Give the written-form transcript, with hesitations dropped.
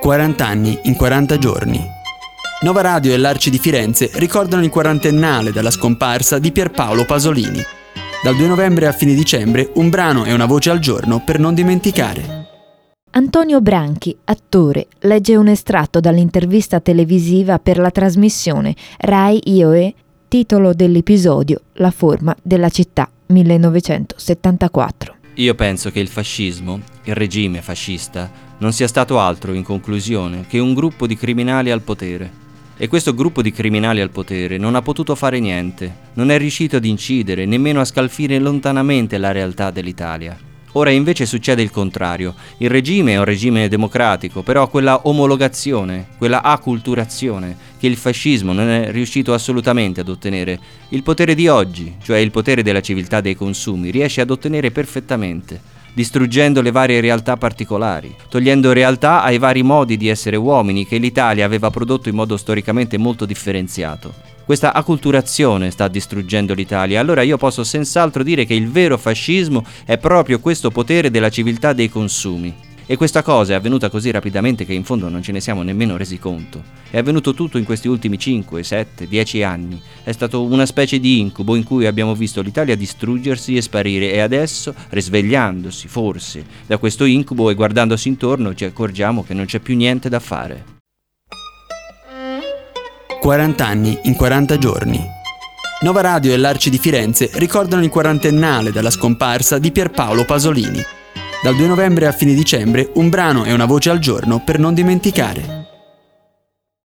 40 anni in 40 giorni. Nova Radio e l'Arci di Firenze ricordano il quarantennale dalla scomparsa di Pierpaolo Pasolini. Dal 2 novembre a fine dicembre, un brano e una voce al giorno per non dimenticare. Antonio Branchi, attore, legge un estratto dall'intervista televisiva per la trasmissione Rai Io, titolo dell'episodio La forma della città, 1974. Io penso che il fascismo, il regime fascista, non sia stato altro, in conclusione, che un gruppo di criminali al potere. E questo gruppo di criminali al potere non ha potuto fare niente, non è riuscito ad incidere, nemmeno a scalfire lontanamente la realtà dell'Italia. Ora invece succede il contrario. Il regime è un regime democratico, però quella omologazione, quella acculturazione che il fascismo non è riuscito assolutamente ad ottenere, il potere di oggi, cioè il potere della civiltà dei consumi, riesce ad ottenere perfettamente, distruggendo le varie realtà particolari, togliendo realtà ai vari modi di essere uomini che l'Italia aveva prodotto in modo storicamente molto differenziato. Questa acculturazione sta distruggendo l'Italia. Allora io posso senz'altro dire che il vero fascismo è proprio questo potere della civiltà dei consumi. E questa cosa è avvenuta così rapidamente che in fondo non ce ne siamo nemmeno resi conto. È avvenuto tutto in questi ultimi 5, 7, 10 anni. È stato una specie di incubo in cui abbiamo visto l'Italia distruggersi e sparire e adesso, risvegliandosi forse da questo incubo e guardandosi intorno, ci accorgiamo che non c'è più niente da fare. 40 anni in 40 giorni. Nova Radio e l'Arci di Firenze ricordano il quarantennale dalla scomparsa di Pierpaolo Pasolini. Dal 2 novembre a fine dicembre, un brano e una voce al giorno per non dimenticare.